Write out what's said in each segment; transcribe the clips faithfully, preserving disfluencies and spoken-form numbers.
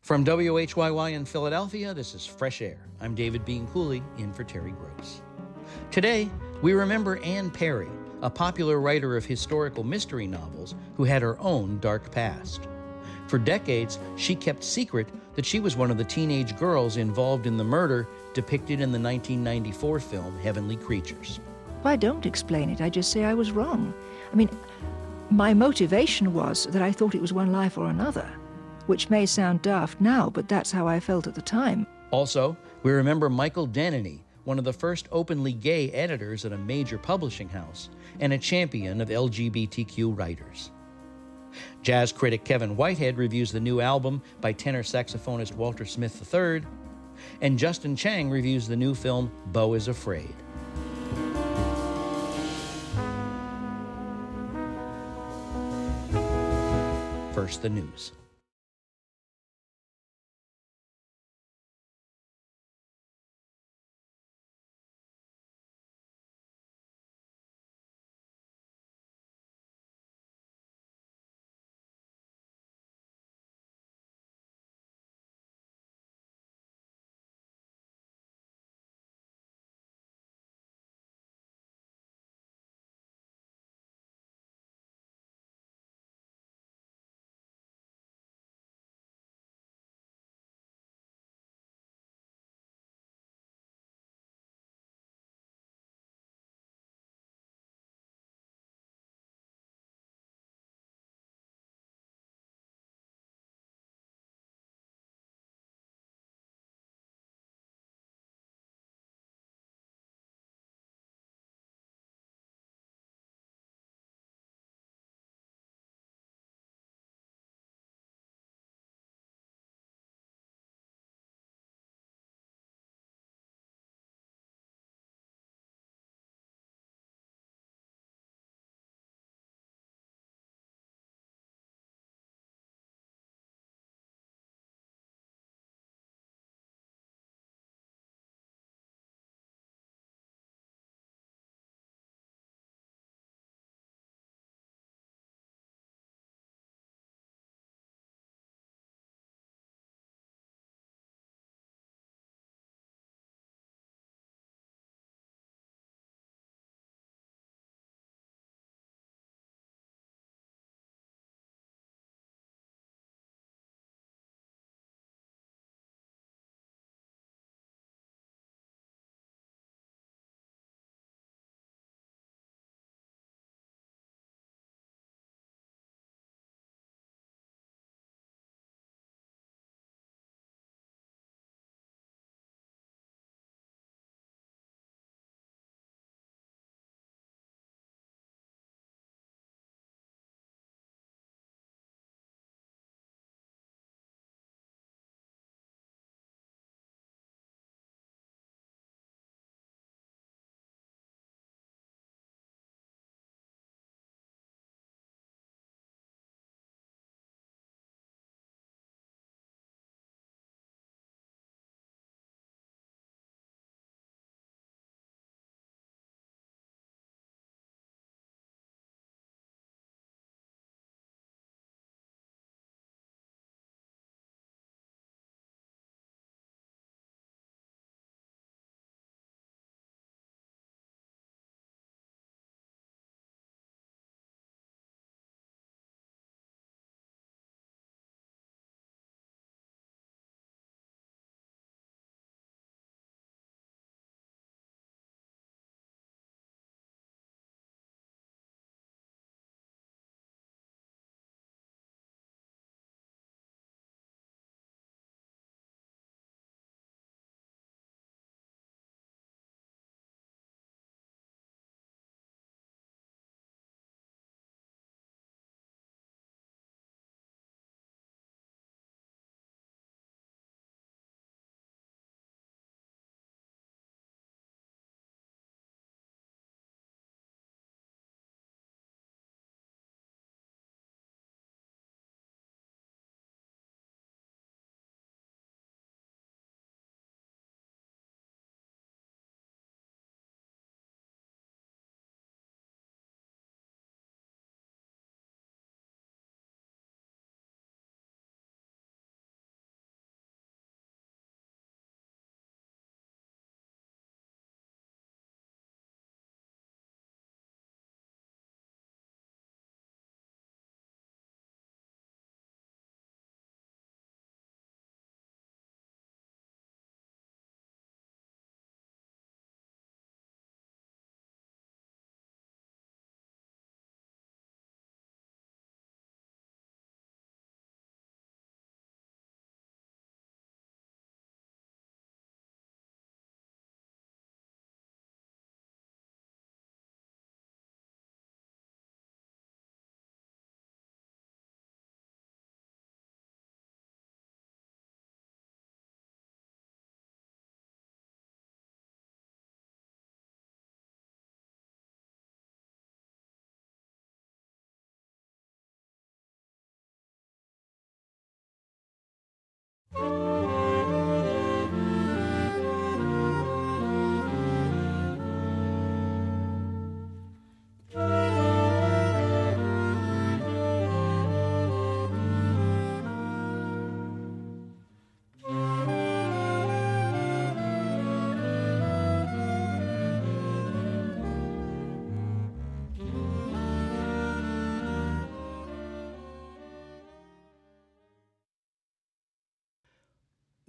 From W H Y Y in Philadelphia, this is Fresh Air. I'm David Bean Cooley, in for Terry Gross. Today, we remember Anne Perry, a popular writer of historical mystery novels who had her own dark past. For decades, she kept secret that she was one of the teenage girls involved in the murder depicted in the nineteen ninety-four film Heavenly Creatures. I don't explain it, I just say I was wrong. I mean, my motivation was that I thought it was one life or another, which may sound daft now, but that's how I felt at the time. Also, we remember Michael Denneny, one of the first openly gay editors at a major publishing house and a champion of L G B T Q writers. Jazz critic Kevin Whitehead reviews the new album by tenor saxophonist Walter Smith the third, and Justin Chang reviews the new film Beau is Afraid. First, the news.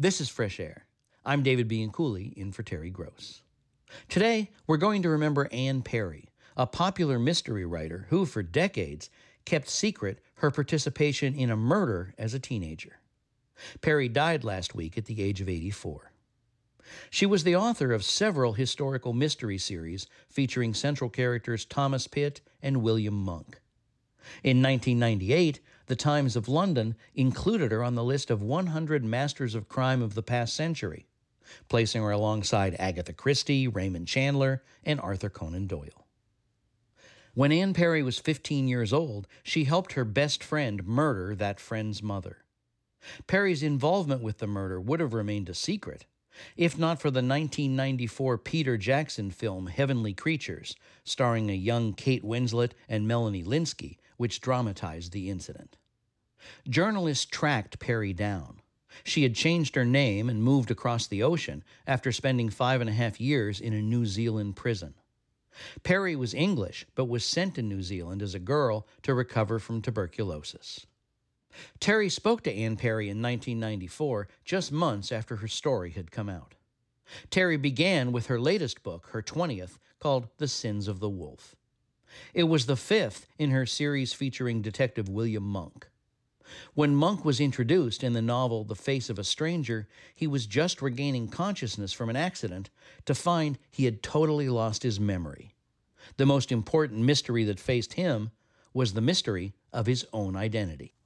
This is Fresh Air. I'm David Bianculli, in for Terry Gross. Today, we're going to remember Anne Perry, a popular mystery writer who, for decades, kept secret her participation in a murder as a teenager. Perry died last week at the age of eighty-four. She was the author of several historical mystery series featuring central characters Thomas Pitt and William Monk. In nineteen ninety-eight, the Times of London included her on the list of one hundred masters of crime of the past century, placing her alongside Agatha Christie, Raymond Chandler, and Arthur Conan Doyle. When Anne Perry was fifteen years old, she helped her best friend murder that friend's mother. Perry's involvement with the murder would have remained a secret, if not for the nineteen ninety-four Peter Jackson film Heavenly Creatures, starring a young Kate Winslet and Melanie Lynskey, which dramatized the incident. Journalists tracked Perry down. She had changed her name and moved across the ocean after spending five and a half years in a New Zealand prison. Perry was English, but was sent to New Zealand as a girl to recover from tuberculosis. Terry spoke to Anne Perry in nineteen ninety-four, just months after her story had come out. Terry began with her latest book, her twentieth, called The Sins of the Wolf. It was the fifth in her series featuring Detective William Monk. When Monk was introduced in the novel The Face of a Stranger, he was just regaining consciousness from an accident to find he had totally lost his memory. The most important mystery that faced him was the mystery of his own identity.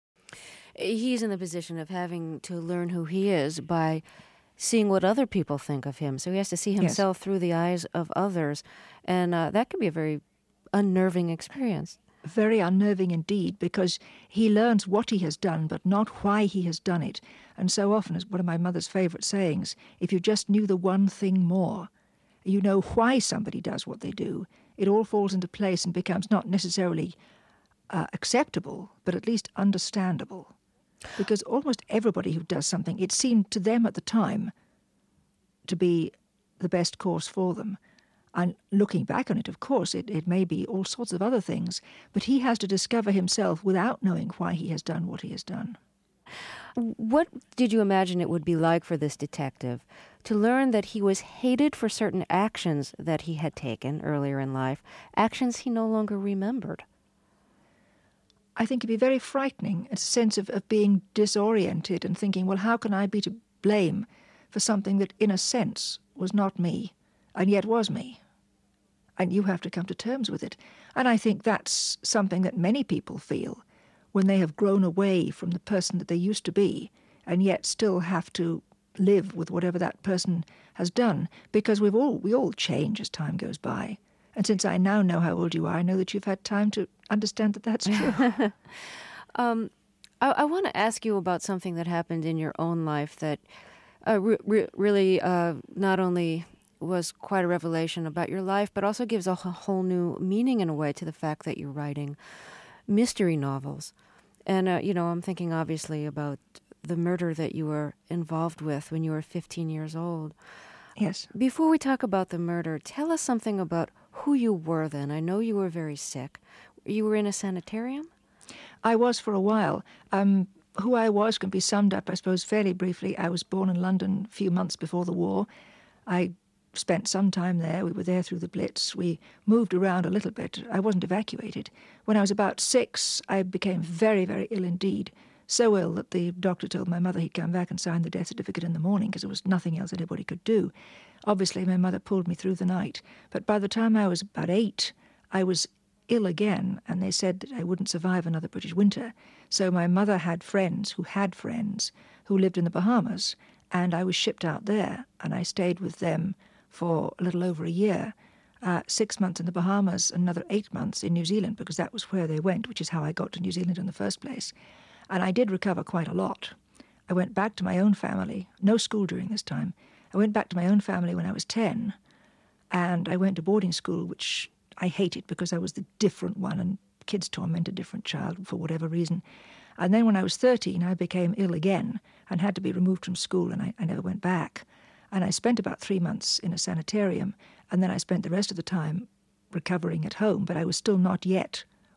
He's in the position of having to learn who he is by seeing what other people think of him. So he has to see himself yes. through the eyes of others, and uh, that can be a very unnerving experience. Very unnerving indeed, because he learns what he has done, but not why he has done it. And so often, as one of my mother's favourite sayings, if you just knew the one thing more, you know why somebody does what they do, it all falls into place and becomes not necessarily uh, acceptable, but at least understandable. Because almost everybody who does something, it seemed to them at the time to be the best course for them. And looking back on it, of course, it, it may be all sorts of other things, but he has to discover himself without knowing why he has done what he has done. What did you imagine it would be like for this detective to learn that he was hated for certain actions that he had taken earlier in life, actions he no longer remembered? I think it'd be very frightening, a sense of, of being disoriented and thinking, well, how can I be to blame for something that, in a sense, was not me, and yet was me? And you have to come to terms with it. And I think that's something that many people feel when they have grown away from the person that they used to be, and yet still have to live with whatever that person has done, because we've all we all change as time goes by. And since I now know how old you are, I know that you've had time to understand that that's true. um, I, I want to ask you about something that happened in your own life that uh, re- re- really uh, not only was quite a revelation about your life, but also gives a whole new meaning in a way to the fact that you're writing mystery novels. And, uh, you know, I'm thinking obviously about the murder that you were involved with when you were fifteen years old. Yes. Before we talk about the murder, tell us something about who you were then. I know you were very sick. You were in a sanitarium? I was for a while. Um, who I was can be summed up, I suppose, fairly briefly. I was born in London a few months before the war. I spent some time there. We were there through the Blitz. We moved around a little bit. I wasn't evacuated. When I was about six, I became very, very ill indeed. So ill that the doctor told my mother he'd come back and sign the death certificate in the morning because there was nothing else anybody could do. Obviously, my mother pulled me through the night. But by the time I was about eight, I was ill again, and they said that I wouldn't survive another British winter. So my mother had friends who had friends who lived in the Bahamas, and I was shipped out there, and I stayed with them for a little over a year. Uh, six months in the Bahamas, another eight months in New Zealand, because that was where they went, which is how I got to New Zealand in the first place. And I did recover quite a lot. I went back to my own family, no school during this time. I went back to my own family when I was ten, and I went to boarding school, which I hated because I was the different one, and kids torment a different child for whatever reason. And then when I was thirteen, I became ill again and had to be removed from school, and I, I never went back. And I spent about three months in a sanitarium, and then I spent the rest of the time recovering at home, but I was still not yet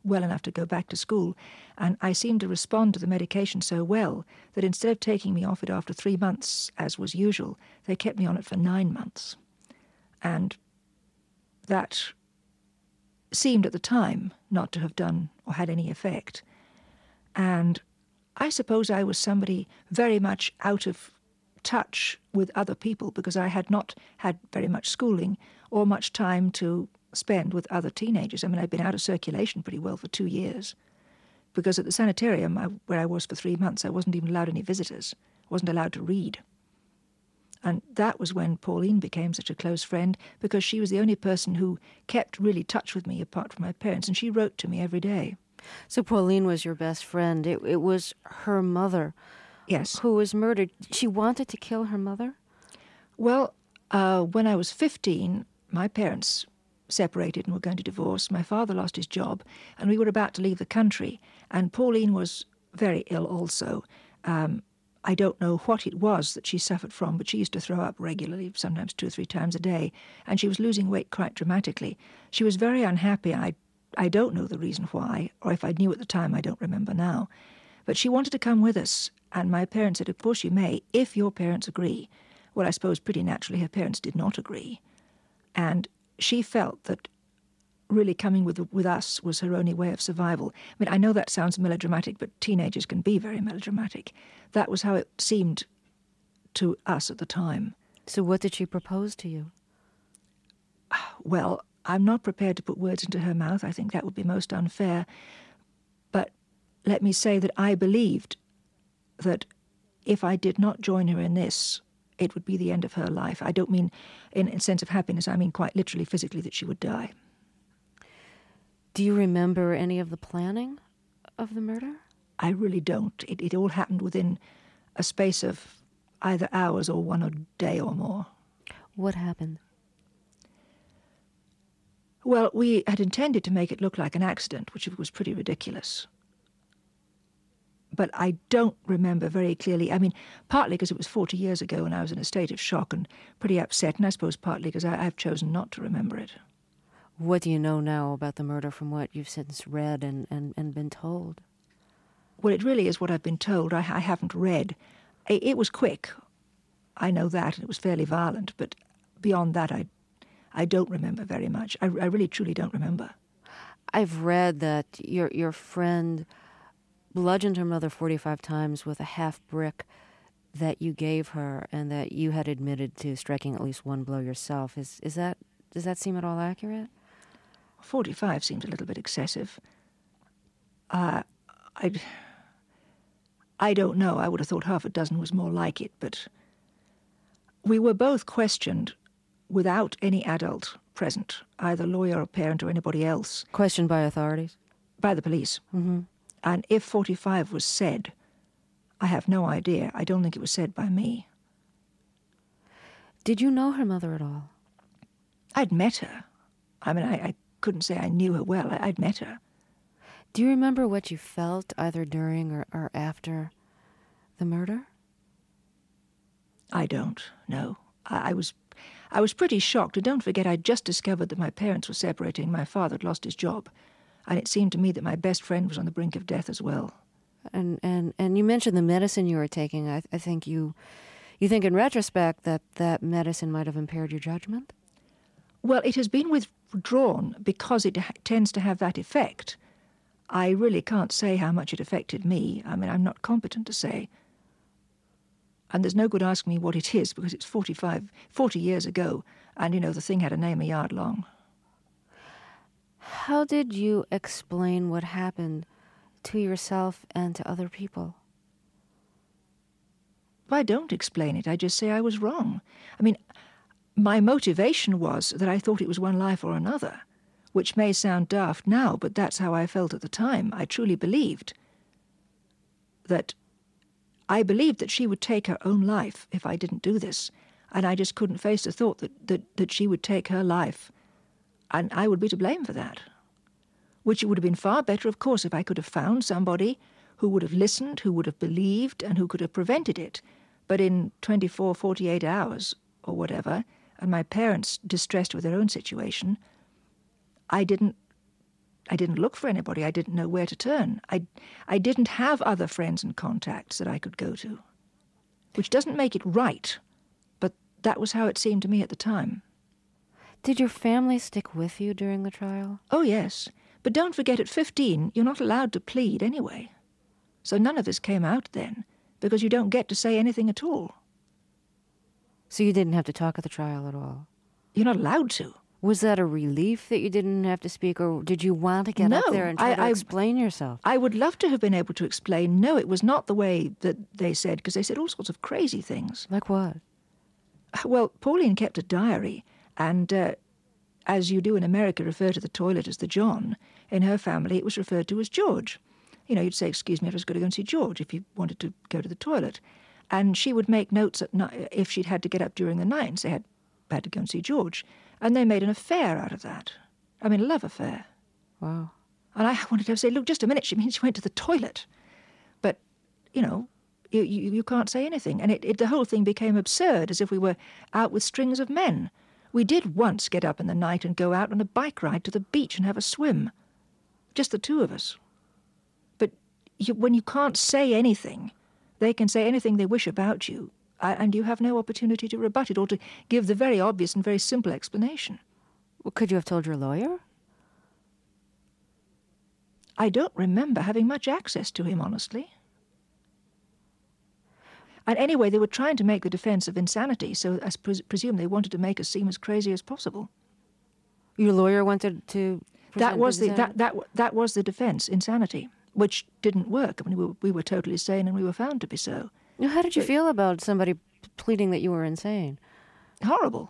well enough to go back to school, and I seemed to respond to the medication so well that instead of taking me off it after three months, as was usual, they kept me on it for nine months. And that seemed at the time not to have done or had any effect. And I suppose I was somebody very much out of touch with other people because I had not had very much schooling or much time to spend with other teenagers. I mean, I'd been out of circulation pretty well for two years because at the sanitarium I, where I was for three months, I wasn't even allowed any visitors. I wasn't allowed to read. And that was when Pauline became such a close friend because she was the only person who kept really touch with me apart from my parents, and she wrote to me every day. So Pauline was your best friend. It, it was her mother Yes. who was murdered. She wanted to kill her mother? Well, uh, when I was fifteen, my parents separated and were going to divorce. My father lost his job, and we were about to leave the country. And Pauline was very ill also. Um, I don't know what it was that she suffered from, but she used to throw up regularly, sometimes two or three times a day, and she was losing weight quite dramatically. She was very unhappy. I, I don't know the reason why, or if I knew at the time, I don't remember now. But she wanted to come with us, and my parents said, of course you may, if your parents agree. Well, I suppose pretty naturally her parents did not agree. And she felt that really coming with with us was her only way of survival. I mean, I know that sounds melodramatic, but teenagers can be very melodramatic. That was how it seemed to us at the time. So what did she propose to you? Well, I'm not prepared to put words into her mouth. I think that would be most unfair. But let me say that I believed that if I did not join her in this, it would be the end of her life. I don't mean in a sense of happiness. I mean quite literally, physically, that she would die. Do you remember any of the planning of the murder? I really don't. It, it all happened within a space of either hours or one a day or more. What happened? Well, we had intended to make it look like an accident, which was pretty ridiculous. But I don't remember very clearly. I mean, partly because it was forty years ago and I was in a state of shock and pretty upset, and I suppose partly because I, I've chosen not to remember it. What do you know now about the murder from what you've since read and, and, and been told? Well, it really is what I've been told. I, I haven't read. It, it was quick. I know that, and it was fairly violent. But beyond that, I, I don't remember very much. I, I really, truly don't remember. I've read that your your friend bludgeoned her mother forty-five times with a half brick that you gave her, and that you had admitted to striking at least one blow yourself. Is is that does that seem at all accurate? forty-five seems a little bit excessive. Uh, I, I don't know. I would have thought half a dozen was more like it, but we were both questioned without any adult present, either lawyer or parent or anybody else. Questioned by authorities? By the police. Mm-hmm. And if forty-five was said, I have no idea. I don't think it was said by me. Did you know her mother at all? I'd met her. I mean, I, I couldn't say I knew her well. I, I'd met her. Do you remember what you felt either during or, or after the murder? I don't, no. I, I was I was pretty shocked. And don't forget, I'd just discovered that my parents were separating. My father had lost his job. And it seemed to me that my best friend was on the brink of death as well. And and, and you mentioned the medicine you were taking. I, I think you you think in retrospect that that medicine might have impaired your judgment? Well, it has been withdrawn because it ha- tends to have that effect. I really can't say how much it affected me. I mean, I'm not competent to say. And there's no good asking me what it is because it's forty-five, forty years ago, and, you know, the thing had a name a yard long. How did you explain what happened to yourself and to other people? I don't explain it. I just say I was wrong. I mean, my motivation was that I thought it was one life or another, which may sound daft now, but that's how I felt at the time. I truly believed that I believed that she would take her own life if I didn't do this, and I just couldn't face the thought that, that, that she would take her life, and I would be to blame for that, which it would have been far better, of course, if I could have found somebody who would have listened, who would have believed, and who could have prevented it. But in twenty-four, forty-eight hours or whatever, and my parents distressed with their own situation, I didn't I didn't look for anybody. I didn't know where to turn. I, I didn't have other friends and contacts that I could go to, which doesn't make it right, but that was how it seemed to me at the time. Did your family stick with you during the trial? Oh, yes. But don't forget, at fifteen, you're not allowed to plead anyway. So none of this came out then, because you don't get to say anything at all. So you didn't have to talk at the trial at all? You're not allowed to. Was that a relief that you didn't have to speak, or did you want to get no, up there and try I, to I, explain yourself? I would love to have been able to explain. No, it was not the way that they said, because they said all sorts of crazy things. Like what? Well, Pauline kept a diary, and uh, as you do in America, refer to the toilet as the John. In her family, it was referred to as George. You know, you'd say, excuse me, I was going to go and see George if you wanted to go to the toilet. And she would make notes at night if she'd had to get up during the night and say, had, had to go and see George. And they made an affair out of that. I mean, a love affair. Wow. And I wanted to say, look, just a minute, she means she went to the toilet. But, you know, you, you, you can't say anything. And it, it, the whole thing became absurd, as if we were out with strings of men. We did once get up in the night and go out on a bike ride to the beach and have a swim. Just the two of us. But you, when you can't say anything, they can say anything they wish about you, and you have no opportunity to rebut it or to give the very obvious and very simple explanation. Well, could you have told your lawyer? I don't remember having much access to him, honestly. And anyway, they were trying to make the defense of insanity, so I pres- presume they wanted to make us seem as crazy as possible. Your lawyer wanted to present That was the insanity? that, that that was the defense, insanity, which didn't work. I mean, we were, we were totally sane, and we were found to be so. Now, how did you But- feel about somebody pleading that you were insane? Horrible.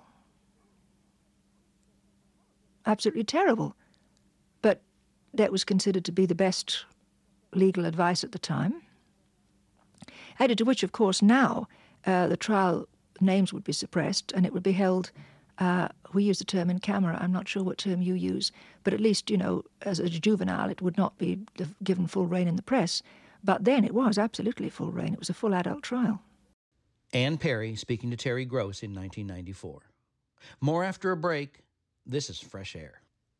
Absolutely terrible. But that was considered to be the best legal advice at the time. Added to which, of course, now uh, the trial names would be suppressed and it would be held, uh, we use the term in camera, I'm not sure what term you use, but at least, you know, as a juvenile, it would not be given full rein in the press. But then it was absolutely full rein. It was a full adult trial. Anne Perry speaking to Terry Gross in nineteen ninety-four. More after a break. This is Fresh Air.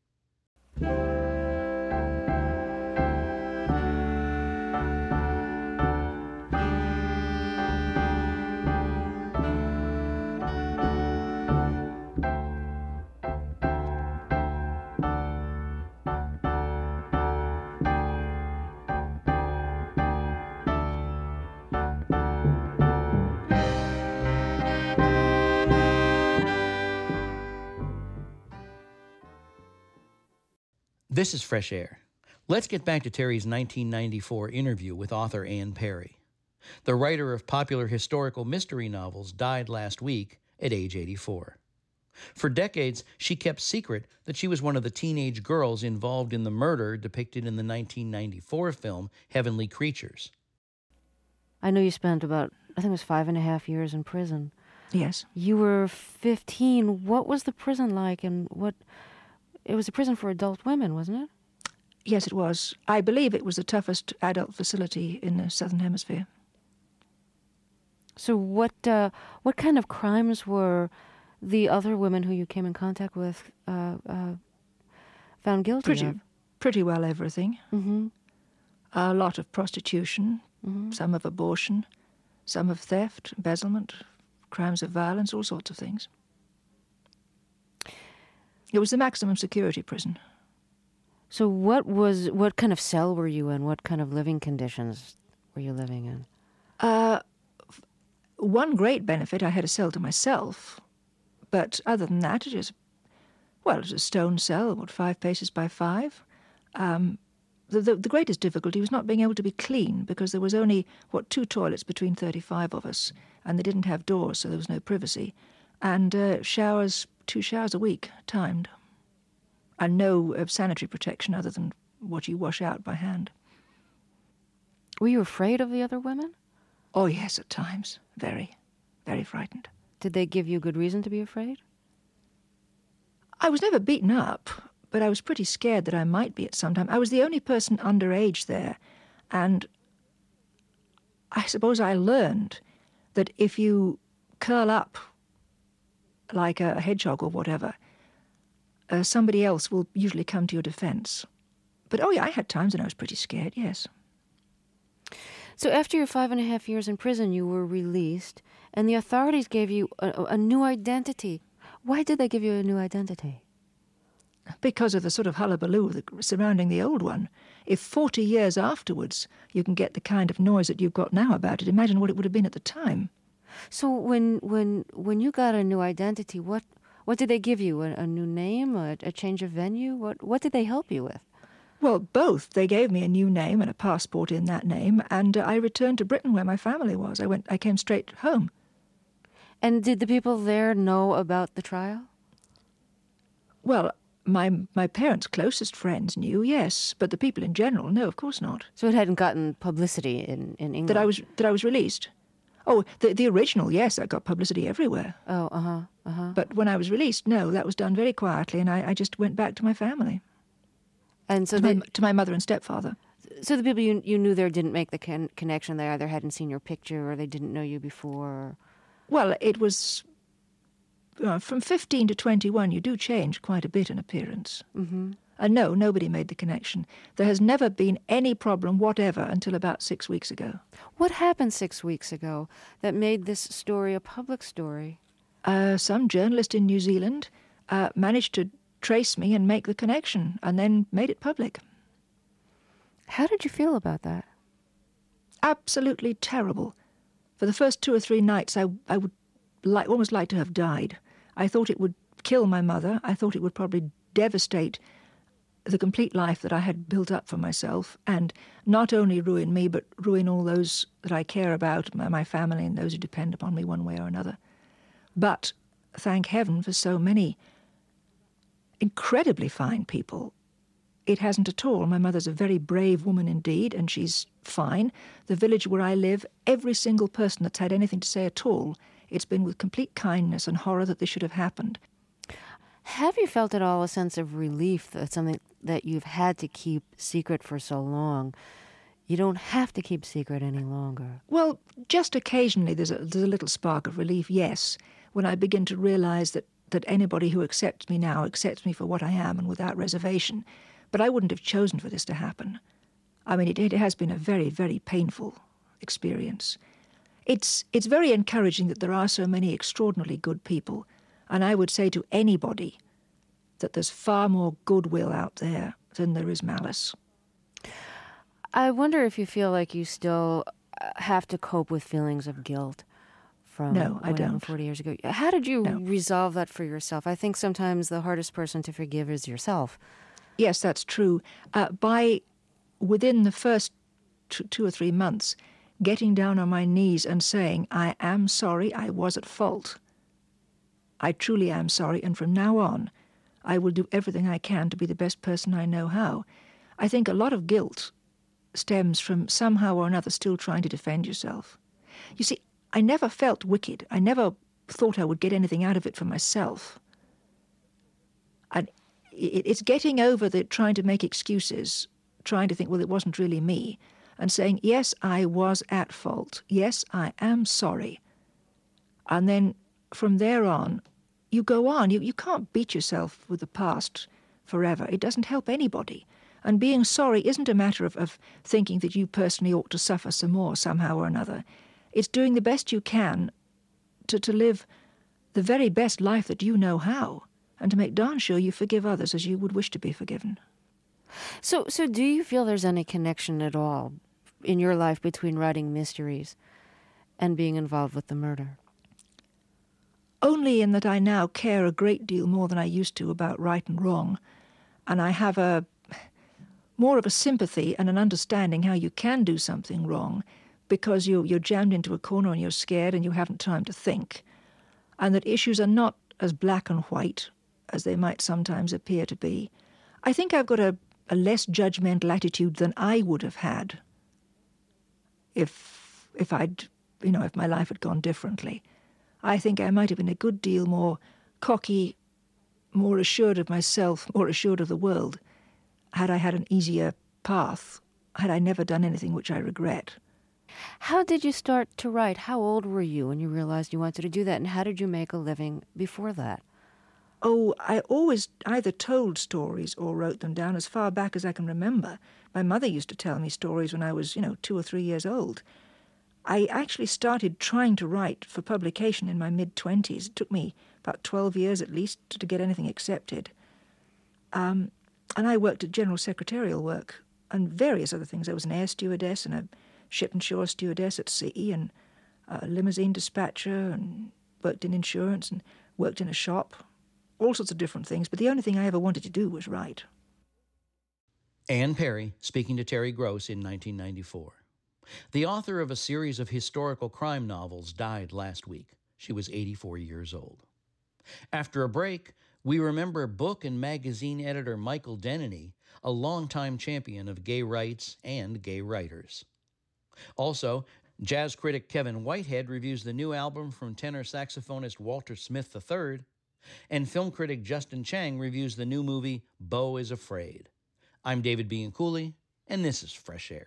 This is Fresh Air. Let's get back to Terry's nineteen ninety-four interview with author Anne Perry. The writer of popular historical mystery novels died last week at age eighty-four. For decades, she kept secret that she was one of the teenage girls involved in the murder depicted in the nineteen ninety-four film Heavenly Creatures. I know you spent about, I think it was five and a half years in prison. Yes. You were fifteen. What was the prison like, and what... It was a prison for adult women, wasn't it? Yes, it was. I believe it was the toughest adult facility in the Southern Hemisphere. So what uh, what kind of crimes were the other women who you came in contact with uh, uh, found guilty Pretty, of? pretty well everything. Mm-hmm. A lot of prostitution, Mm-hmm. some of abortion, some of theft, embezzlement, crimes of violence, all sorts of things. It was the maximum security prison. So what was what kind of cell were you in? What kind of living conditions were you living in? Uh, f- one great benefit, I had a cell to myself, but other than that, it was, well, it was a stone cell, what, five paces by five. Um, the, the, the greatest difficulty was not being able to be clean, because there was only, what, two toilets between thirty-five of us, and they didn't have doors, so there was no privacy. And uh, showers, two showers a week, timed. And no uh, sanitary protection other than what you wash out by hand. Were you afraid of the other women? Oh, yes, at times. Very, very frightened. Did they give you good reason to be afraid? I was never beaten up, but I was pretty scared that I might be at some time. I was the only person underage there, and I suppose I learned that if you curl up like a hedgehog or whatever, uh, somebody else will usually come to your defense. But, oh yeah, I had times when I was pretty scared, yes. So after your five and a half years in prison, you were released, and the authorities gave you a, a new identity. Why did they give you a new identity? Because of the sort of hullabaloo surrounding the old one. If forty years afterwards you can get the kind of noise that you've got now about it, imagine what it would have been at the time. So when when when you got a new identity, what what did they give you? A, a new name, a, a change of venue? What what did they help you with? Well, both. They gave me a new name and a passport in that name, and uh, I returned to Britain where my family was. I went. I came straight home. And did the people there know about the trial? Well, my my parents' closest friends knew, yes, but the people in general, no, of course not. So it hadn't gotten publicity in, in England? That I was that I was released. Oh, the the original, yes, I got publicity everywhere. Oh, uh-huh, uh-huh. But when I was released, no, that was done very quietly, and I, I just went back to my family. And so to, they, my, to my mother and stepfather. So the people you you knew there didn't make the con- connection. They either hadn't seen your picture or they didn't know you before. Or... Well, it was... Uh, from fifteen to twenty-one, you do change quite a bit in appearance. Mm-hmm. And no, nobody made the connection. There has never been any problem whatever until about six weeks ago. What happened six weeks ago that made this story a public story? Uh, some journalist in New Zealand uh, managed to trace me and make the connection, and then made it public. How did you feel about that? Absolutely terrible. For the first two or three nights, I, I would like, almost like to have died. I thought it would kill my mother. I thought it would probably devastate the complete life that I had built up for myself, and not only ruin me, but ruin all those that I care about, my, my family and those who depend upon me one way or another. But thank heaven for so many incredibly fine people. It hasn't at all. My mother's a very brave woman indeed, and she's fine. The village where I live, every single person that's had anything to say at all, it's been with complete kindness and horror that this should have happened. Have you felt at all a sense of relief that something that you've had to keep secret for so long, you don't have to keep secret any longer? Well, just occasionally there's a, there's a little spark of relief, yes, when I begin to realize that, that anybody who accepts me now accepts me for what I am and without reservation. But I wouldn't have chosen for this to happen. I mean, it, it has been a very, very painful experience. It's it's very encouraging that there are so many extraordinarily good people, and I would say to anybody that there's far more goodwill out there than there is malice. I wonder if you feel like you still have to cope with feelings of guilt from no, I don't. forty years ago. How did you no. resolve that for yourself? I think sometimes the hardest person to forgive is yourself. Yes, that's true. Uh, by within the first t- two or three months, getting down on my knees and saying, I am sorry, I was at fault. I truly am sorry, and from now on, I will do everything I can to be the best person I know how. I think a lot of guilt stems from somehow or another still trying to defend yourself. You see, I never felt wicked. I never thought I would get anything out of it for myself. And it's getting over the trying to make excuses, trying to think, well, it wasn't really me, and saying, yes, I was at fault. Yes, I am sorry. And then from there on, you go on. You, you can't beat yourself with the past forever. It doesn't help anybody. And being sorry isn't a matter of, of thinking that you personally ought to suffer some more somehow or another. It's doing the best you can to, to live the very best life that you know how, and to make darn sure you forgive others as you would wish to be forgiven. So, so do you feel there's any connection at all in your life between writing mysteries and being involved with the murder? Only in that I now care a great deal more than I used to about right and wrong, and I have a more of a sympathy and an understanding how you can do something wrong because you, you're jammed into a corner and you're scared and you haven't time to think, and that issues are not as black and white as they might sometimes appear to be. I think I've got a, a less judgmental attitude than I would have had if if I'd, you know, if my life had gone differently. I think I might have been a good deal more cocky, more assured of myself, more assured of the world, had I had an easier path, had I never done anything which I regret. How did you start to write? How old were you when you realized you wanted to do that, and how did you make a living before that? Oh, I always either told stories or wrote them down as far back as I can remember. My mother used to tell me stories when I was, you know, two or three years old. I actually started trying to write for publication in my mid-twenties. It took me about twelve years at least to get anything accepted. Um, and I worked at general secretarial work and various other things. I was an air stewardess and a ship and shore stewardess at sea and a limousine dispatcher and worked in insurance and worked in a shop, all sorts of different things. But the only thing I ever wanted to do was write. Anne Perry speaking to Terry Gross in nineteen ninety-four. The author of a series of historical crime novels died last week. She was eighty-four years old. After a break, we remember book and magazine editor Michael Denneny, a longtime champion of gay rights and gay writers. Also, jazz critic Kevin Whitehead reviews the new album from tenor saxophonist Walter Smith the third, and film critic Justin Chang reviews the new movie Beau is Afraid. I'm David Bianculli, and this is Fresh Air.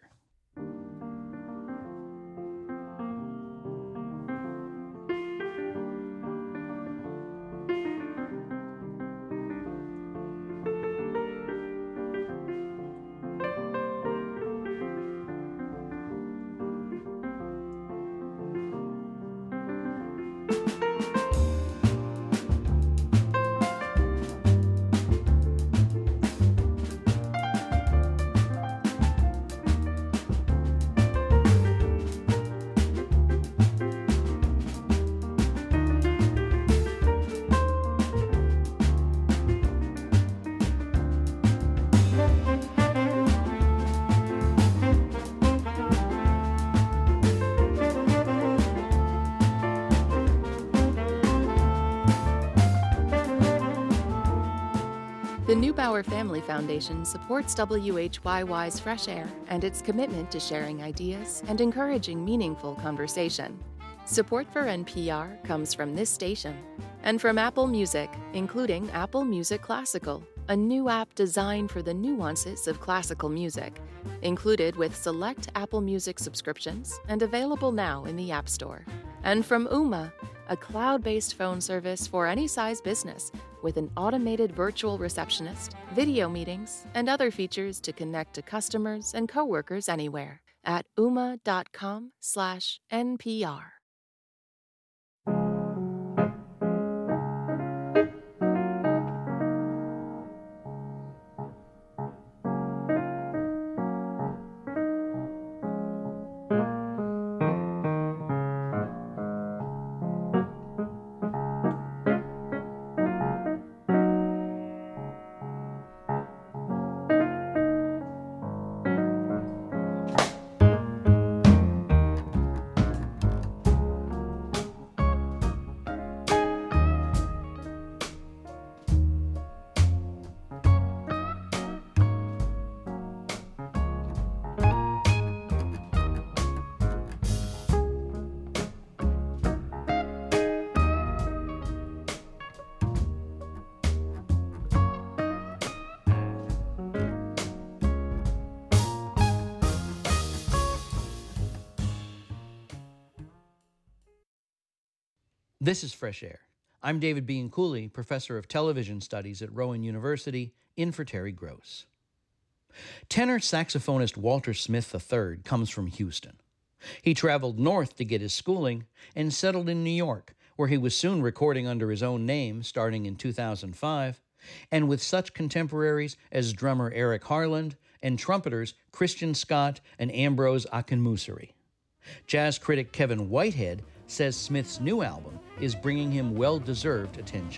The Neubauer Family Foundation supports W H Y Y's Fresh Air and its commitment to sharing ideas and encouraging meaningful conversation. Support for N P R comes from this station and from Apple Music, including Apple Music Classical, a new app designed for the nuances of classical music, included with select Apple Music subscriptions and available now in the App Store. And from Ooma, a cloud-based phone service for any size business with an automated virtual receptionist, video meetings, and other features to connect to customers and coworkers anywhere at ooma.com slash NPR. This is Fresh Air. I'm David Bianculli, professor of television studies at Rowan University, in for Terry Gross. Tenor saxophonist Walter Smith the third comes from Houston. He traveled north to get his schooling and settled in New York, where he was soon recording under his own name starting in two thousand five, and with such contemporaries as drummer Eric Harland and trumpeters Christian Scott and Ambrose Akinmusire. Jazz critic Kevin Whitehead says Smith's new album is bringing him well-deserved attention.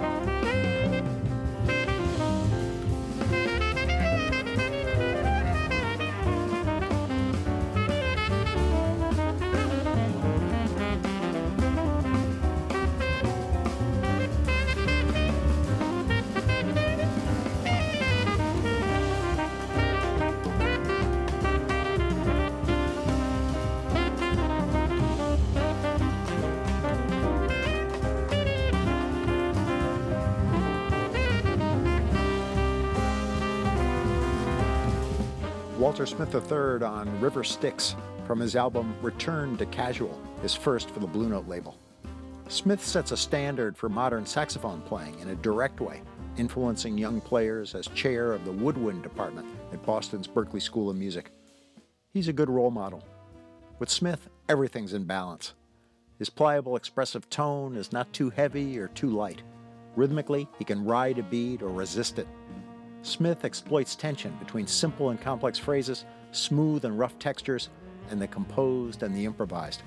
Walter Smith the third on River Styx from his album Return to Casual, his first for the Blue Note label. Smith sets a standard for modern saxophone playing in a direct way, influencing young players as chair of the woodwind department at Boston's Berklee School of Music. He's a good role model. With Smith, everything's in balance. His pliable, expressive tone is not too heavy or too light. Rhythmically, he can ride a beat or resist it. Smith exploits tension between simple and complex phrases, smooth and rough textures, and the composed and the improvised.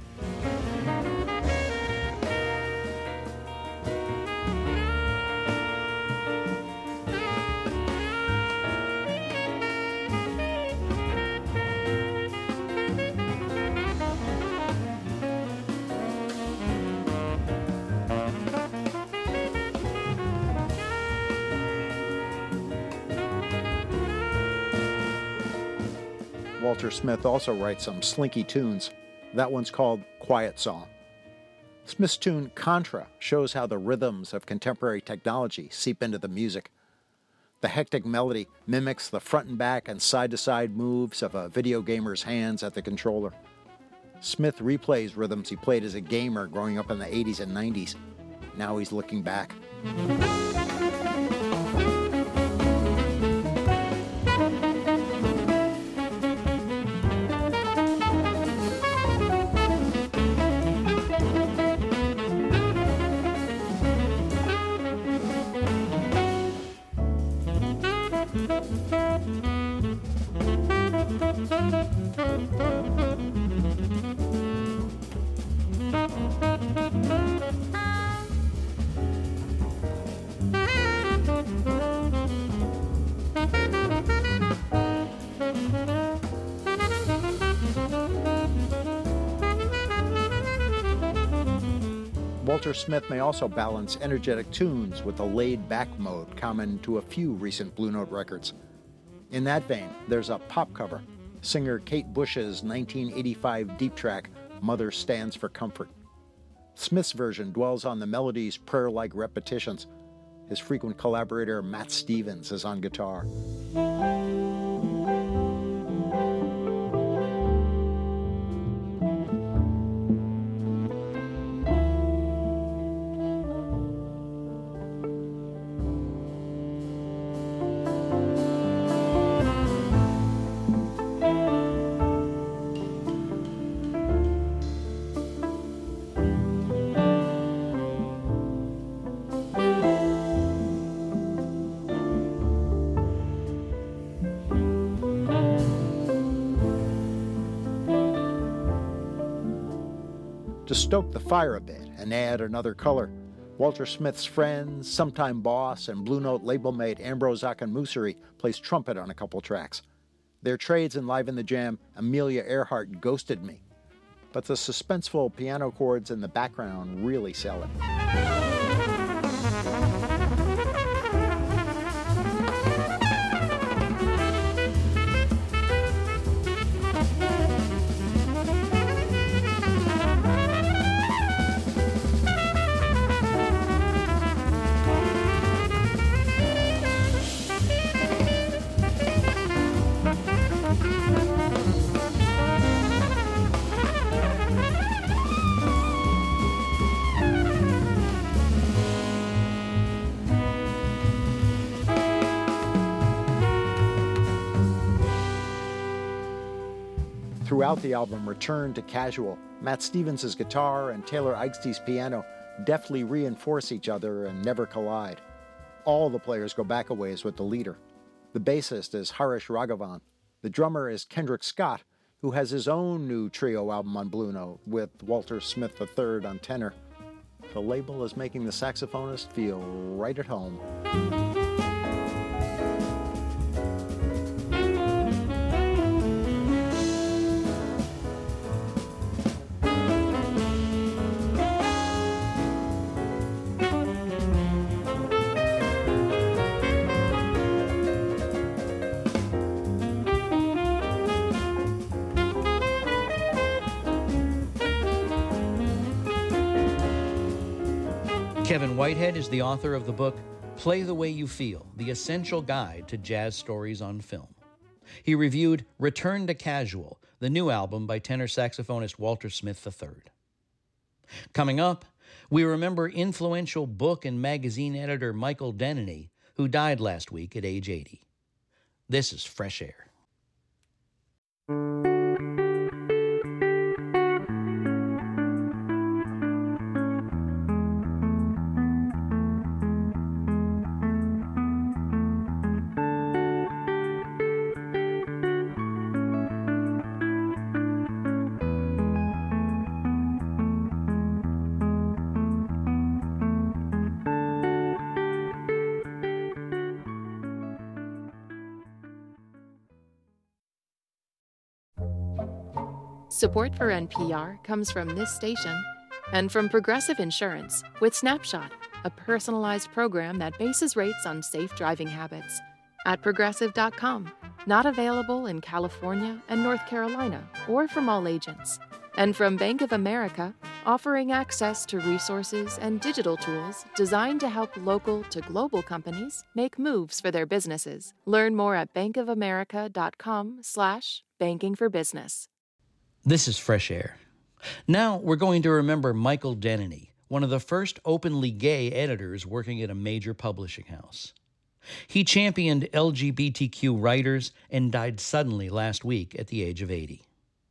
Walter Smith also writes some slinky tunes. That one's called Quiet Song. Smith's tune Contra shows how the rhythms of contemporary technology seep into the music. The hectic melody mimics the front and back and side-to-side moves of a video gamer's hands at the controller. Smith replays rhythms he played as a gamer growing up in the eighties and nineties. Now he's looking back. Walter Smith may also balance energetic tunes with a laid-back mode common to a few recent Blue Note records. In that vein, there's a pop cover, singer Kate Bush's nineteen eighty-five deep track, Mother Stands for Comfort. Smith's version dwells on the melody's prayer-like repetitions. His frequent collaborator Matt Stevens is on guitar. To stoke the fire a bit and add another color, Walter Smith's friend, sometime boss, and Blue Note label mate Ambrose Akinmusire plays trumpet on a couple tracks. Their trades enliven the jam Amelia Earhart Ghosted Me, but the suspenseful piano chords in the background really sell it. Throughout the album Return to Casual, Matt Stevens' guitar and Taylor Eigstie's piano deftly reinforce each other and never collide. All the players go back a ways with the leader. The bassist is Harish Raghavan. The drummer is Kendrick Scott, who has his own new trio album on Blue Note with Walter Smith the third on tenor. The label is making the saxophonist feel right at home. Kevin Whitehead is the author of the book Play the Way You Feel, the essential guide to jazz stories on film. He reviewed Return to Casual, the new album by tenor saxophonist Walter Smith the third. Coming up, We remember influential book and magazine editor Michael Denneny, who died last week at age eighty. This is Fresh Air. Support for N P R comes from this station and from Progressive Insurance with Snapshot, a personalized program that bases rates on safe driving habits. At progressive dot com, not available in California and North Carolina or from all agents. And from Bank of America, offering access to resources and digital tools designed to help local to global companies make moves for their businesses. Learn more at bankofamerica.com slash banking for business. This is Fresh Air. Now we're going to remember Michael Denneny, one of the first openly gay editors working at a major publishing house. He championed L G B T Q writers and died suddenly last week at the age of eighty.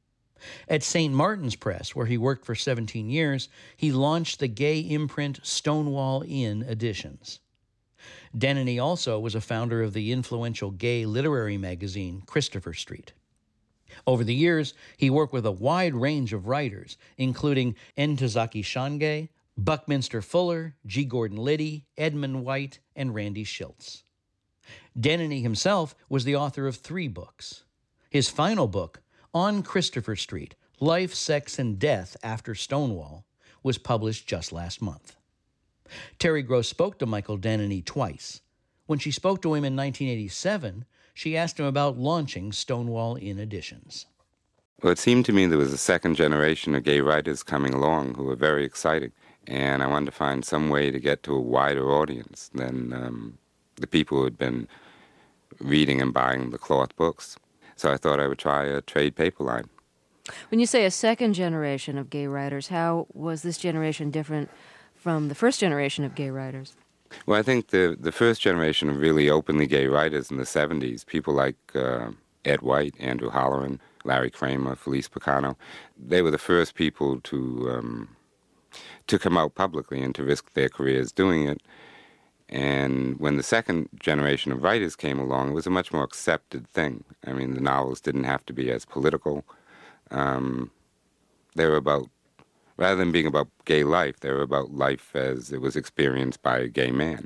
At Saint Martin's Press, where he worked for seventeen years, he launched the gay imprint Stonewall Inn Editions. Denneny also was a founder of the influential gay literary magazine Christopher Street. Over the years, he worked with a wide range of writers, including Ntozake Shange, Buckminster Fuller, G. Gordon Liddy, Edmund White, and Randy Shilts. Denneny himself was the author of three books. His final book, On Christopher Street, Life, Sex, and Death After Stonewall, was published just last month. Terry Gross spoke to Michael Denneny twice. When she spoke to him in nineteen eighty-seven, she asked him about launching Stonewall Inn Editions. Well, it seemed to me there was a second generation of gay writers coming along who were very exciting, and I wanted to find some way to get to a wider audience than um, the people who had been reading and buying the cloth books. So I thought I would try a trade paper line. When you say a second generation of gay writers, how was this generation different from the first generation of gay writers? Well, I think the, the first generation of really openly gay writers in the seventies, people like uh, Ed White, Andrew Holleran, Larry Kramer, Felice Picano, they were the first people to um, to come out publicly and to risk their careers doing it. And when the second generation of writers came along, it was a much more accepted thing. I mean, the novels didn't have to be as political. Um, they were about, rather than being about gay life, they were about life as it was experienced by a gay man.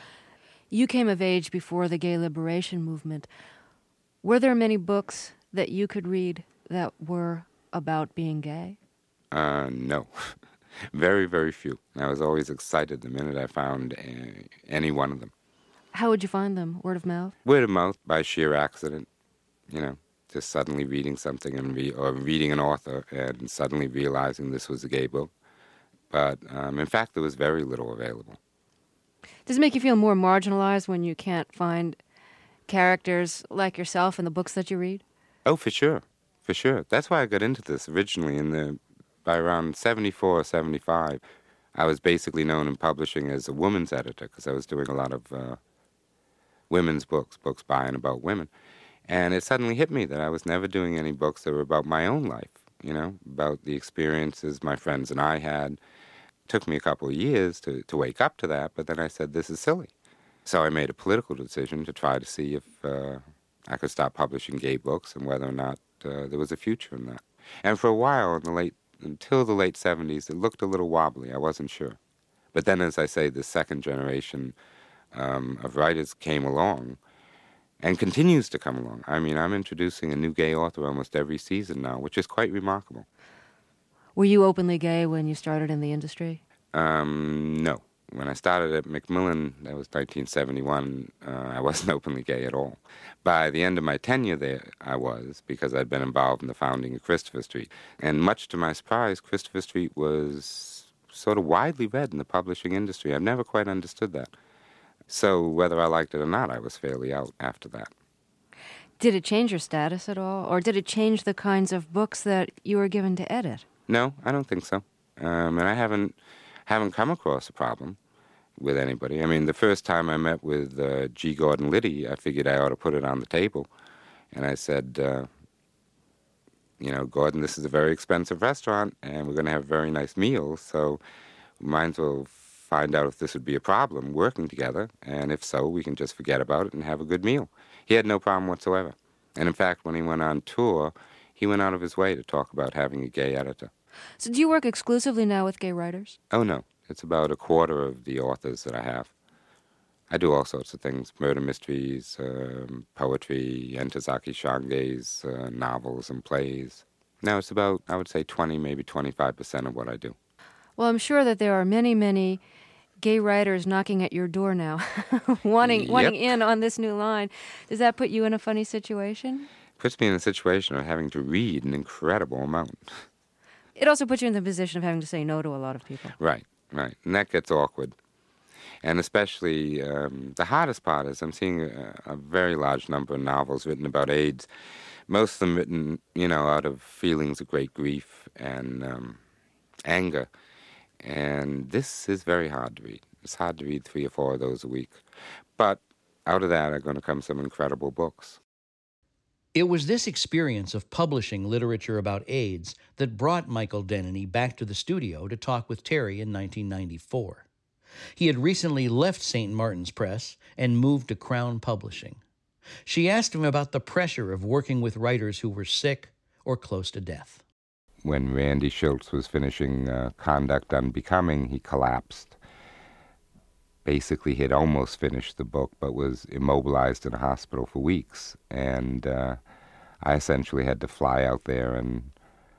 You came of age before the gay liberation movement. Were there many books that you could read that were about being gay? Uh, no. Very, very few. I was always excited the minute I found a, any one of them. How would you find them? Word of mouth? Word of mouth, by sheer accident. You know, just suddenly reading something and re- or reading an author and suddenly realizing this was a gay book. But, um, in fact, there was very little available. Does it make you feel more marginalized when you can't find characters like yourself in the books that you read? Oh, for sure. For sure. That's why I got into this originally. In the by around seventy-four or seventy-five, I was basically known in publishing as a woman's editor because I was doing a lot of uh, women's books, books by and about women. And it suddenly hit me that I was never doing any books that were about my own life, you know, about the experiences my friends and I had. It took me a couple of years to, to wake up to that, but then I said, this is silly. So I made a political decision to try to see if uh, I could stop publishing gay books and whether or not uh, there was a future in that. And for a while, in the late, until the late seventies, it looked a little wobbly. I wasn't sure. But then, as I say, the second generation um, of writers came along and continues to come along. I mean, I'm introducing a new gay author almost every season now, which is quite remarkable. Were you openly gay when you started in the industry? Um, no. When I started at Macmillan, that was nineteen seventy-one, uh, I wasn't openly gay at all. By the end of my tenure there, I was, because I'd been involved in the founding of Christopher Street. And much to my surprise, Christopher Street was sort of widely read in the publishing industry. I've never quite understood that. So whether I liked it or not, I was fairly out after that. Did it change your status at all? Or did it change the kinds of books that you were given to edit? No, I don't think so. Um, and I haven't haven't come across a problem with anybody. I mean, the first time I met with uh, G. Gordon Liddy, I figured I ought to put it on the table. And I said, uh, you know, Gordon, this is a very expensive restaurant, and we're going to have very nice meals, so we might as well find out if this would be a problem working together, and if so, we can just forget about it and have a good meal. He had no problem whatsoever. And in fact, when he went on tour, he went out of his way to talk about having a gay editor. So do you work exclusively now with gay writers? Oh, no. It's about a quarter of the authors that I have. I do all sorts of things, murder mysteries, um, poetry, Entezaki Shange's uh, novels and plays. Now it's about, I would say, twenty, maybe twenty-five percent of what I do. Well, I'm sure that there are many, many gay writers knocking at your door now, wanting, Yep. wanting in on this new line. Does that put you in a funny situation? Puts me in a situation of having to read an incredible amount. It also puts you in the position of having to say no to a lot of people. Right, right. And that gets awkward. And especially, um, the hardest part is I'm seeing a, a very large number of novels written about AIDS, most of them written, you know, out of feelings of great grief and um, anger. And this is very hard to read. It's hard to read three or four of those a week. But out of that are going to come some incredible books. It was this experience of publishing literature about AIDS that brought Michael Denneny back to the studio to talk with Terry in nineteen ninety-four. He had recently left Saint Martin's Press and moved to Crown Publishing. She asked him about the pressure of working with writers who were sick or close to death. When Randy Schultz was finishing uh, Conduct Unbecoming, he collapsed. Basically, he had almost finished the book, but was immobilized in a hospital for weeks. And uh, I essentially had to fly out there and,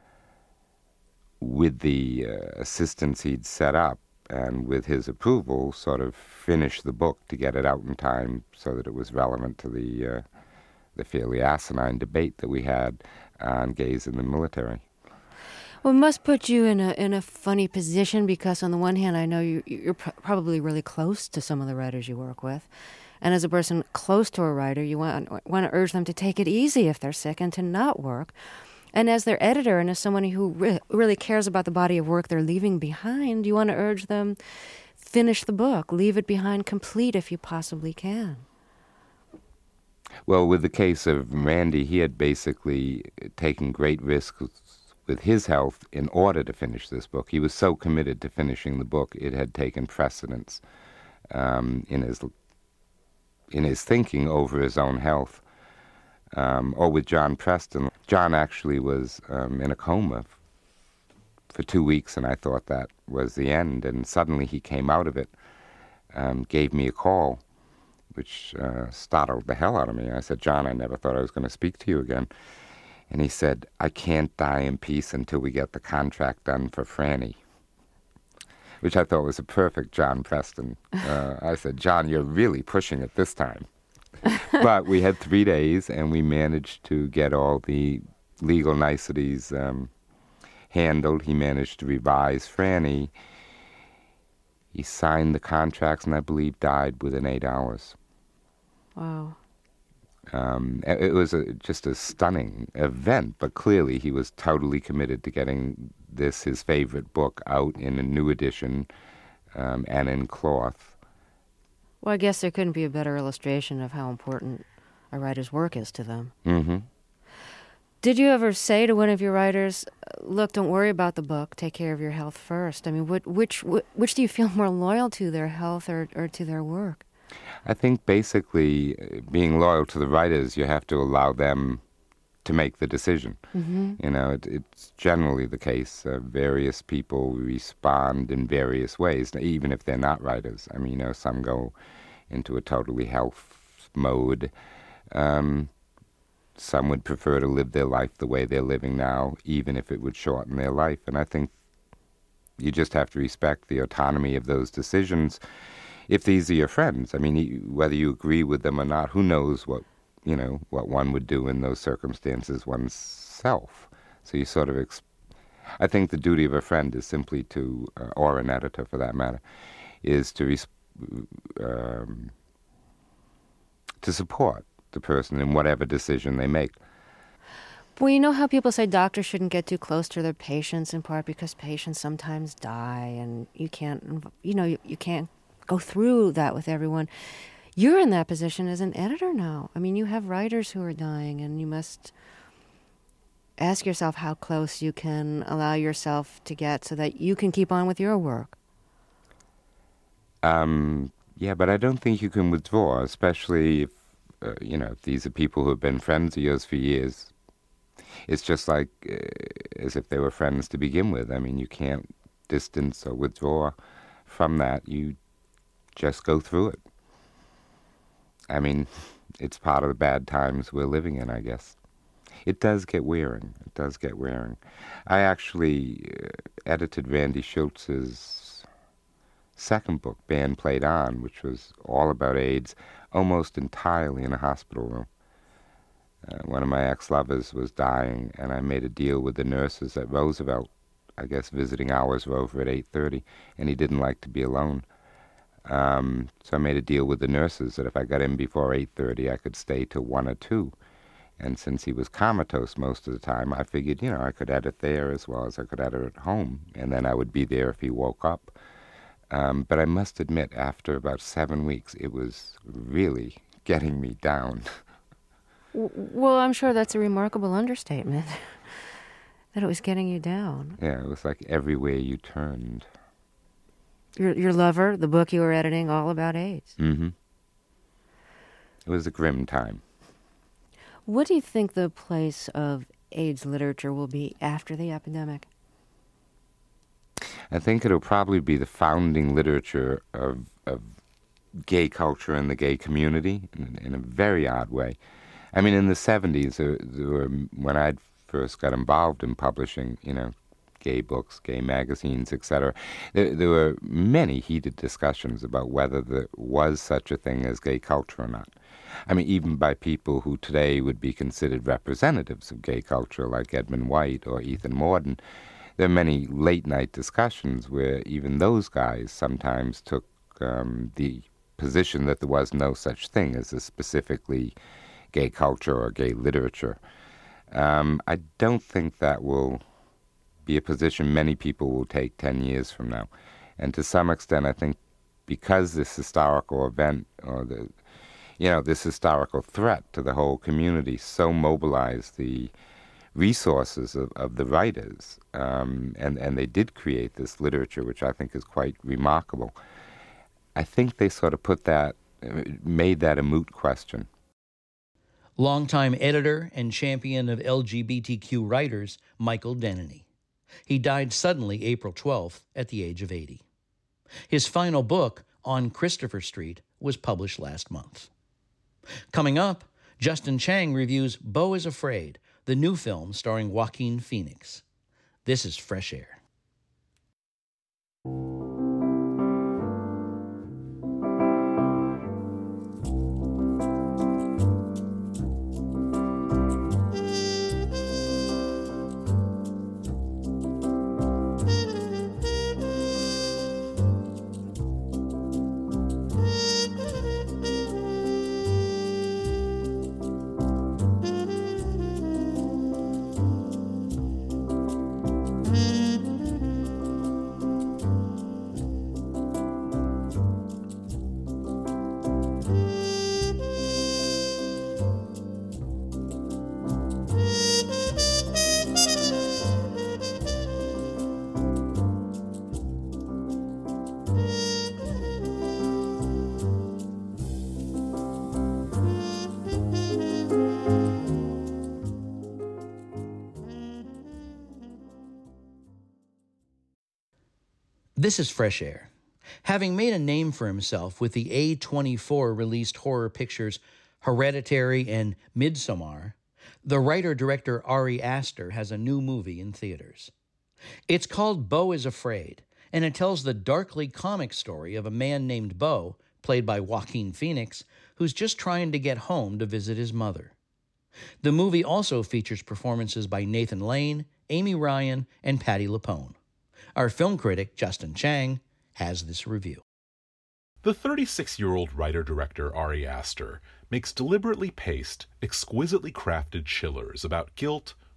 with the uh, assistance he'd set up, and with his approval, sort of finish the book to get it out in time so that it was relevant to the uh, the fairly asinine debate that we had on gays in the military. Well, it must put you in a in a funny position because, on the one hand, I know you, you're pr- probably really close to some of the writers you work with. And as a person close to a writer, you want, want to urge them to take it easy if they're sick and to not work. And as their editor and as someone who re- really cares about the body of work they're leaving behind, you want to urge them, finish the book, leave it behind complete if you possibly can. Well, with the case of Randy, he had basically taken great risks with his health in order to finish this book. He was so committed to finishing the book, it had taken precedence um, in his in his thinking over his own health. Um, or with John Preston. John actually was um, in a coma f- for two weeks, and I thought that was the end. And suddenly he came out of it, um, gave me a call, which uh, startled the hell out of me. I said, John, I never thought I was going to speak to you again. And he said, I can't die in peace until we get the contract done for Franny, which I thought was a perfect John Preston. Uh, I said, John, you're really pushing it this time. But we had three days, and we managed to get all the legal niceties um, handled. He managed to revise Franny. He signed the contracts, and I believe died within eight hours. Wow. Um, it was a, just a stunning event, but clearly he was totally committed to getting this, his favorite book, out in a new edition um, and in cloth. Well, I guess there couldn't be a better illustration of how important a writer's work is to them. Mm-hmm. Did you ever say to one of your writers, look, don't worry about the book, take care of your health first? I mean, what, which which do you feel more loyal to, their health or, or to their work? I think basically being loyal to the writers, you have to allow them to make the decision. Mm-hmm. You know, it, it's generally the case. Uh, various people respond in various ways, even if they're not writers. I mean, you know, some go into a totally health mode. Um, some would prefer to live their life the way they're living now, even if it would shorten their life. And I think you just have to respect the autonomy of those decisions. If these are your friends, I mean, whether you agree with them or not, who knows what you know, what one would do in those circumstances oneself. So you sort of, exp- I think the duty of a friend is simply to, uh, or an editor for that matter, is to res- um, to support the person in whatever decision they make. Well, you know how people say doctors shouldn't get too close to their patients, in part because patients sometimes die, and you can't, you know, you, you can't go through that with everyone. You're in that position as an editor now. I mean, you have writers who are dying, and you must ask yourself how close you can allow yourself to get so that you can keep on with your work. Um, yeah, but I don't think you can withdraw, especially if, uh, you know, if these are people who have been friends of yours for years. It's just like uh, as if they were friends to begin with. I mean, you can't distance or withdraw from that. You just go through it. I mean, it's part of the bad times we're living in, I guess. It does get wearing. It does get wearing. I actually uh, edited Randy Schultz's second book, Band Played On, which was all about AIDS, almost entirely in a hospital room. Uh, one of my ex-lovers was dying, and I made a deal with the nurses at Roosevelt. I guess visiting hours were over at eight thirty, and he didn't like to be alone. Um, so I made a deal with the nurses that if I got in before eight thirty, I could stay till one or two. And since he was comatose most of the time, I figured, you know, I could edit there as well as I could edit at home, and then I would be there if he woke up. Um, but I must admit, after about seven weeks, it was really getting me down. Well, I'm sure that's a remarkable understatement, that it was getting you down. Yeah, it was like everywhere you turned. Your your lover, the book you were editing, all about AIDS. Mm-hmm. It was a grim time. What do you think the place of AIDS literature will be after the epidemic? I think it'll probably be the founding literature of, of gay culture and the gay community in, in a very odd way. I mean, in the seventies, there, there were, when I first got involved in publishing, you know, gay books, gay magazines, et cetera, there, there were many heated discussions about whether there was such a thing as gay culture or not. I mean, even by people who today would be considered representatives of gay culture, like Edmund White or Ethan Mordden. There are many late-night discussions where even those guys sometimes took um, the position that there was no such thing as a specifically gay culture or gay literature. Um, I don't think that will be a position many people will take ten years from now. And to some extent, I think because this historical event or the, you know, this historical threat to the whole community so mobilized the resources of, of the writers, um, and, and they did create this literature, which I think is quite remarkable. I think they sort of put that, made that a moot question. Longtime editor and champion of L G B T Q writers, Michael Denneny. He died suddenly April twelfth at the age of eighty. His final book, On Christopher Street, was published last month. Coming up, Justin Chang reviews Beau is Afraid, the new film starring Joaquin Phoenix. This is Fresh Air. This is Fresh Air. Having made a name for himself with the A twenty-four released horror pictures Hereditary and Midsommar, the writer-director Ari Aster has a new movie in theaters. It's called Beau is Afraid, and it tells the darkly comic story of a man named Beau, played by Joaquin Phoenix, who's just trying to get home to visit his mother. The movie also features performances by Nathan Lane, Amy Ryan, and Patti LuPone. Our film critic, Justin Chang, has this review. The thirty-six-year-old writer-director Ari Aster makes deliberately paced, exquisitely crafted chillers about guilt,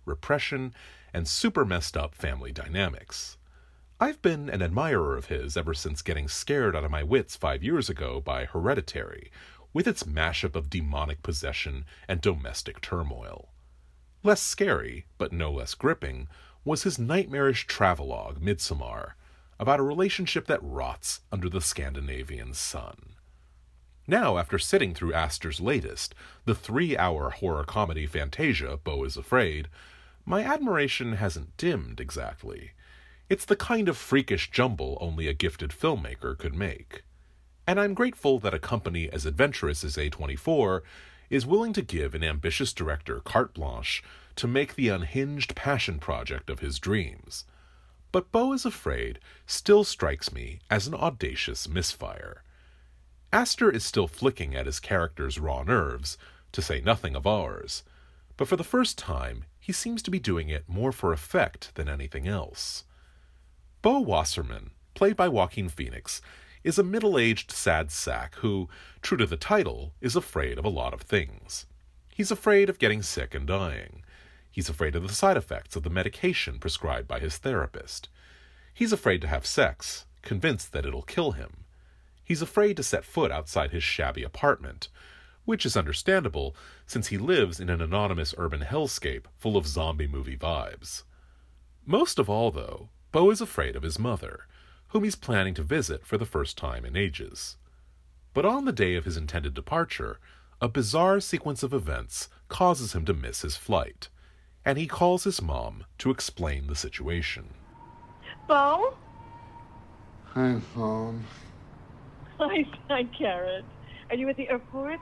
repression, and super messed up family dynamics. I've been an admirer of his ever since getting scared out of my wits five years ago by Hereditary, with its mashup of demonic possession and domestic turmoil. Less scary, but no less gripping, was his nightmarish travelogue, Midsommar, about a relationship that rots under the Scandinavian sun. Now, after sitting through Astor's latest, the three-hour horror comedy Fantasia, Beau is Afraid, my admiration hasn't dimmed exactly. It's the kind of freakish jumble only a gifted filmmaker could make. And I'm grateful that a company as adventurous as A twenty-four is willing to give an ambitious director carte blanche to make the unhinged passion project of his dreams. But Beau is Afraid still strikes me as an audacious misfire. Astor is still flicking at his character's raw nerves, to say nothing of ours, but for the first time he seems to be doing it more for effect than anything else. Beau Wasserman, played by Joaquin Phoenix, is a middle-aged sad sack who, true to the title, is afraid of a lot of things. He's afraid of getting sick and dying. He's afraid of the side effects of the medication prescribed by his therapist. He's afraid to have sex, convinced that it'll kill him. He's afraid to set foot outside his shabby apartment, which is understandable since he lives in an anonymous urban hellscape full of zombie movie vibes. Most of all, though, Beau is afraid of his mother, whom he's planning to visit for the first time in ages. But on the day of his intended departure, a bizarre sequence of events causes him to miss his flight, and he calls his mom to explain the situation. Beau? Hi, Mom. Hi, hi, Carrot. Are you at the airport?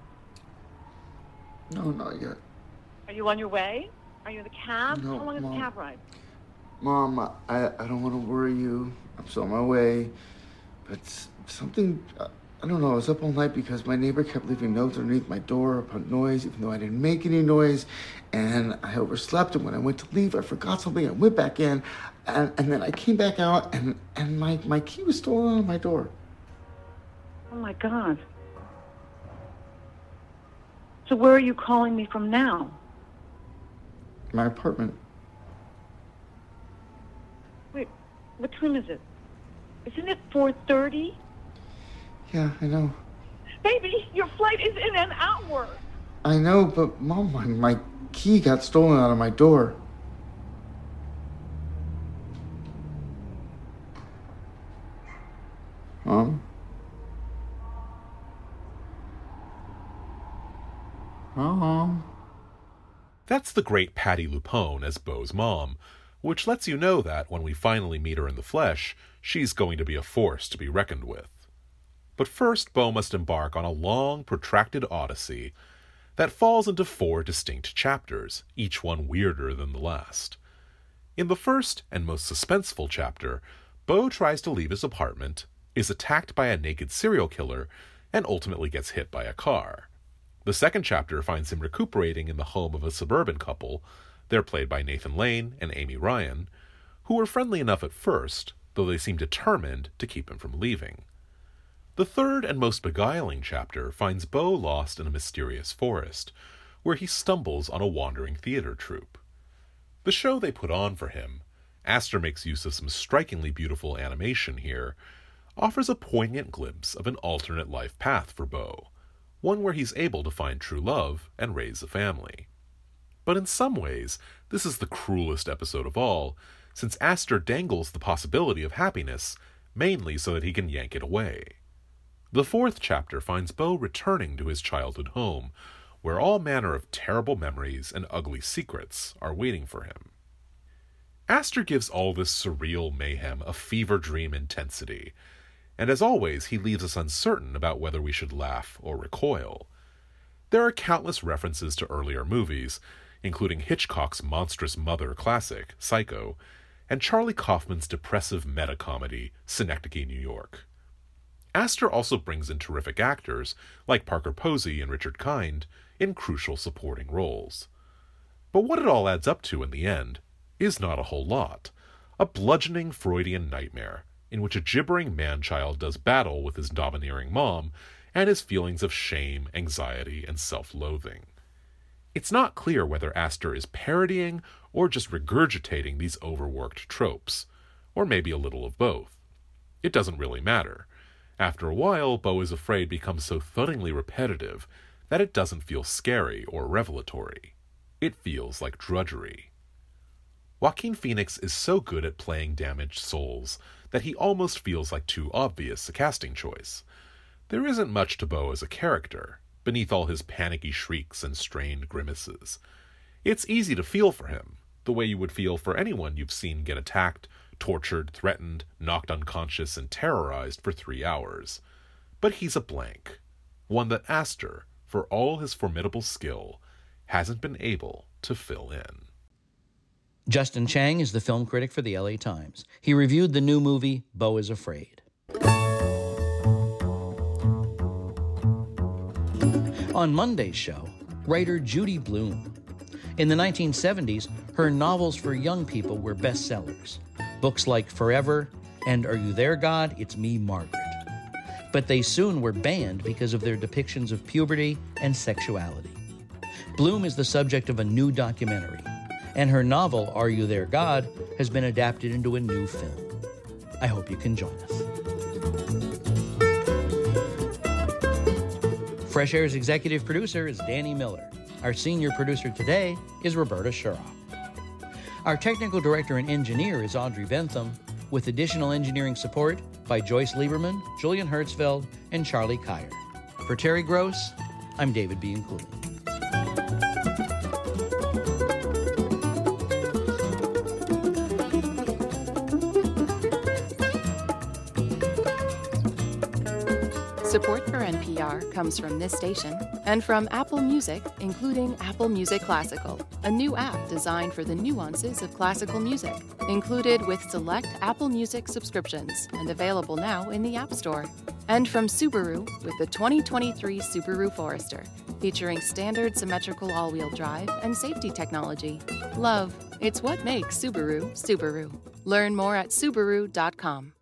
No, not yet. Are you on your way? Are you in the cab? No, How long is Mom. the cab ride? Mom, I, I don't want to worry you. I'm still on my way. But something, I don't know, I was up all night because my neighbor kept leaving notes underneath my door about noise, even though I didn't make any noise. And I overslept, and when I went to leave, I forgot something. I went back in, and, and then I came back out, and, and my, my key was stolen on my door. Oh, my God. So where are you calling me from now? My apartment. Wait, what time is it? Isn't it four thirty? Yeah, I know. Baby, your flight is in an hour. I know, but Mom, my, my key got stolen out of my door. Mom? Mom? That's the great Patti LuPone as Beau's mom, which lets you know that when we finally meet her in the flesh, she's going to be a force to be reckoned with. But first, Beau must embark on a long, protracted odyssey that falls into four distinct chapters, each one weirder than the last. In the first and most suspenseful chapter, Beau tries to leave his apartment, is attacked by a naked serial killer, and ultimately gets hit by a car. The second chapter finds him recuperating in the home of a suburban couple, they're played by Nathan Lane and Amy Ryan, who were friendly enough at first, though they seem determined to keep him from leaving. The third and most beguiling chapter finds Beau lost in a mysterious forest, where he stumbles on a wandering theater troupe. The show they put on for him, Astor makes use of some strikingly beautiful animation here, offers a poignant glimpse of an alternate life path for Beau, one where he's able to find true love and raise a family. But in some ways, this is the cruelest episode of all, since Astor dangles the possibility of happiness, mainly so that he can yank it away. The fourth chapter finds Beau returning to his childhood home, where all manner of terrible memories and ugly secrets are waiting for him. Astor gives all this surreal mayhem a fever dream intensity, and as always, he leaves us uncertain about whether we should laugh or recoil. There are countless references to earlier movies, including Hitchcock's monstrous mother classic, Psycho, and Charlie Kaufman's depressive meta-comedy, Synecdoche, New York. Astor also brings in terrific actors, like Parker Posey and Richard Kind, in crucial supporting roles. But what it all adds up to in the end is not a whole lot. A bludgeoning Freudian nightmare, in which a gibbering man-child does battle with his domineering mom and his feelings of shame, anxiety, and self-loathing. It's not clear whether Aster is parodying or just regurgitating these overworked tropes, or maybe a little of both. It doesn't really matter. After a while, Beau is Afraid becomes so thuddingly repetitive that it doesn't feel scary or revelatory. It feels like drudgery. Joaquin Phoenix is so good at playing damaged souls that he almost feels like too obvious a casting choice. There isn't much to Beau as a character, beneath all his panicky shrieks and strained grimaces. It's easy to feel for him, the way you would feel for anyone you've seen get attacked, tortured, threatened, knocked unconscious, and terrorized for three hours. But he's a blank, one that Aster, for all his formidable skill, hasn't been able to fill in. Justin Chang is the film critic for the L A Times. He reviewed the new movie, Beau is Afraid. On Monday's show, writer Judy Blume. In the nineteen seventies, her novels for young people were bestsellers. Books like Forever and Are You There, God? It's Me, Margaret. But they soon were banned because of their depictions of puberty and sexuality. Blume is the subject of a new documentary, and her novel, Are You There, God? Has been adapted into a new film. I hope you can join us. Fresh Air's executive producer is Danny Miller. Our senior producer today is Roberta Shurrock. Our technical director and engineer is Audrey Bentham, with additional engineering support by Joyce Lieberman, Julian Hertzfeld, and Charlie Kyer. For Terry Gross, I'm David Bianculli. Support for N P R comes from this station and from Apple Music, including Apple Music Classical, a new app designed for the nuances of classical music, included with select Apple Music subscriptions and available now in the App Store. And from Subaru with the twenty twenty-three Subaru Forester, featuring standard symmetrical all-wheel drive and safety technology. Love, it's what makes Subaru, Subaru. Learn more at Subaru dot com.